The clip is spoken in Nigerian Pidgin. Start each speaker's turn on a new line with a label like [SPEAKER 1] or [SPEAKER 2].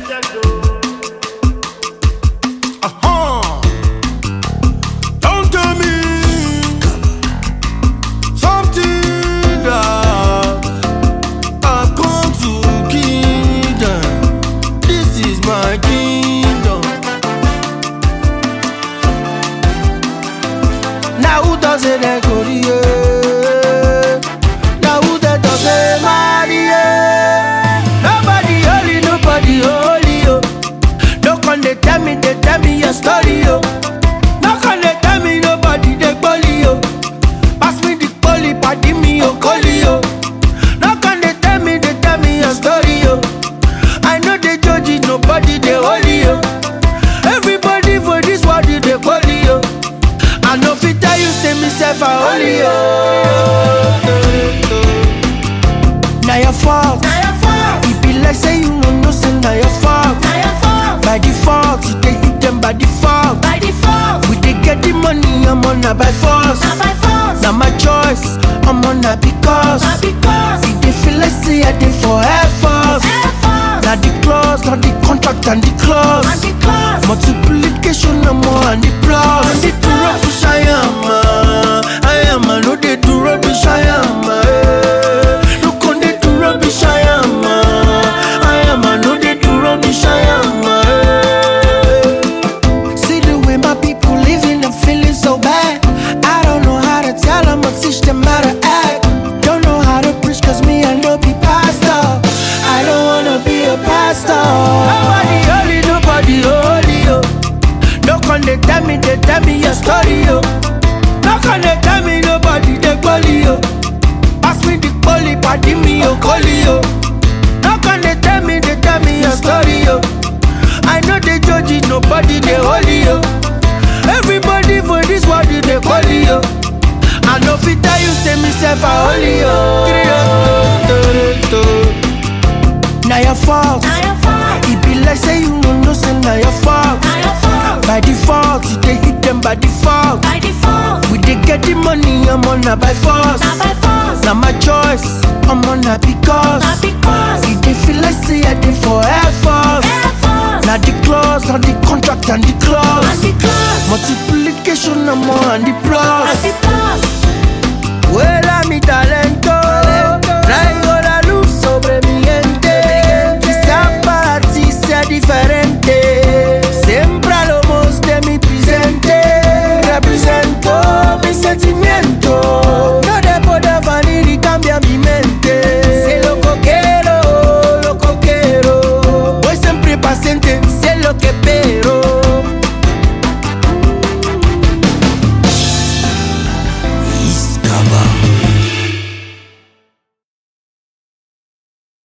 [SPEAKER 1] Don't tell me something that I've come to give them. This is my kingdom. Now who does it go here? Now who that does it marry? Nobody holy, nobody holy, yo. No con they tell me your story, yo. No con they tell me nobody they bully, yo. Pass me the bully, party me your collie, yo. No con they tell me your story, yo. I know they judge it, nobody they holy, yo. Everybody for this world they bully, yo. I know if I tell you say myself I holy, yo. Now your fault. It be like say you no say now your fault. By default, you dey hit them by default. We dey get the money, I'm on a by force. Now my choice, I'm on a because. It dey feel like say I dey for Air Force. Now the clause, not the contract and the clause. Multiplication no more and the plus. And the do rubbish I am, no they do rubbish I am. Look on they do rubbish I am, no they do rubbish I am. See the way my people living, I'm feeling so bad. I don't know how to tell them or teach them how to act. Don't know how to preach cause me I know be pastor. I don't wanna be a pastor. Nobody holy, nobody holy, yo. No con they tell me your story, yo. No con they tell me nobody they bully, yo. Pass me the bully, party me your collie, yo. No con they tell me your story, yo. I know they judge it, nobody they holy, yo. Everybody for this world they bully, yo. I know if I tell you say myself I holy, yo. Now your fault. It be like say you no say now your fault. By default, you dey hit them by default. We dey get the money, I'm on a by force. Now my choice, I'm on a because. It dey feel like say I dey for Air Force. Now the clause, now the contract and the clause. Multiplication no more and the plus. Well, I'm talent.